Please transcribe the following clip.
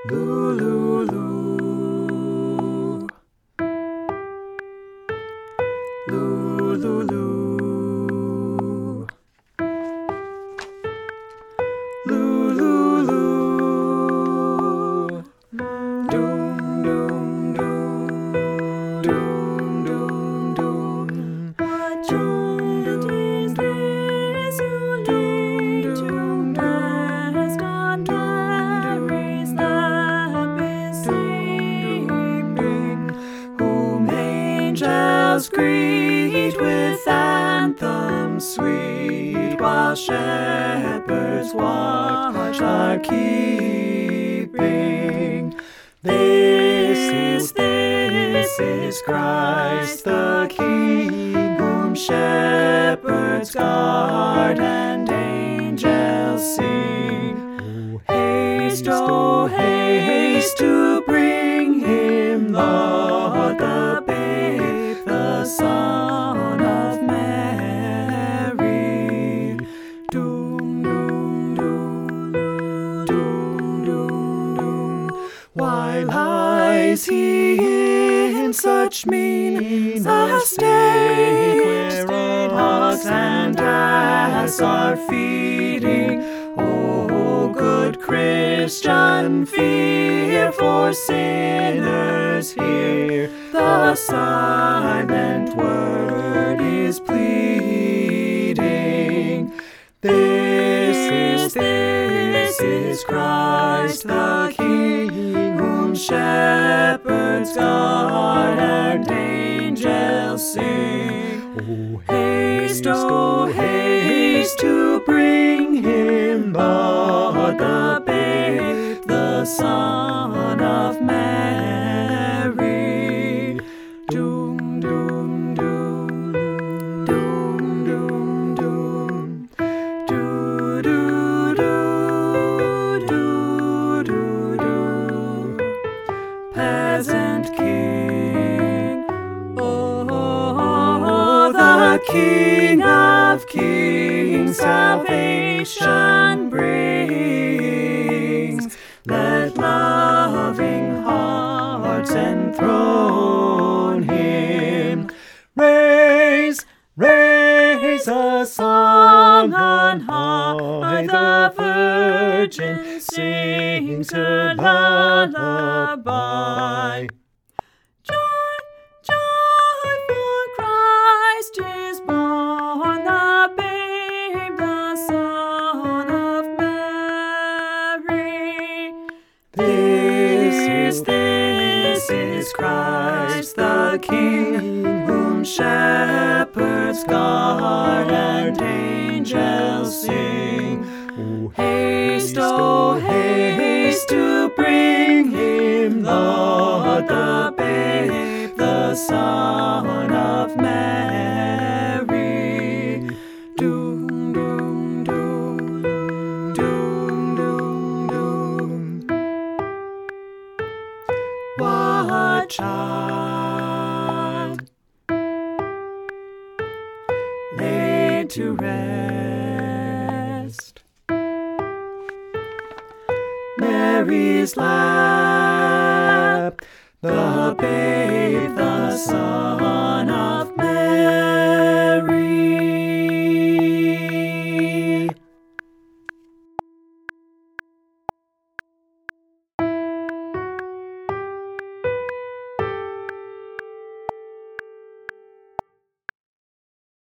Loo, loo, loo. Loo, loo, loo. Loo, loo, loo. Doom, doom, doom. Doom, doom, doom. What child is this who late to rest on Mary's lap is sleeping? Whom angels greet with anthems sweet, while shepherds watch are keeping. This is Christ the King, whom shepherds guard and angels sing. Oh, haste to bring him, Lord, the babe, the Son of Mary. Doom, doom, doom, doom, doom, doom. Why lies he in such mean a state, where ox and ass are feeding? Oh, good Christian, fear, for sinners here the silent word is pleading. This is Christ the King, whom shepherds guard and angels sing. Oh, haste to bring him, Lord, the babe, the Son of Mary. Doom, doom, doom. Doom, doom, doom. Do, do, do. Do, do, do. Peasant King. Oh, the King of Kings, salvation brings. Let loving hearts enthrone him. Raise a song on high. The Virgin sings her lullaby. Joy, joy, for Christ is born, the babe, the Son of Mary. This is Christ the King, whom shepherds guard and angels sing. Oh, haste to bring him, Lord, the babe, the Son of Mary. Doom, doom, doom. Doom, doom, doom. What child laid to rest? Mary's lap, the babe, the Son of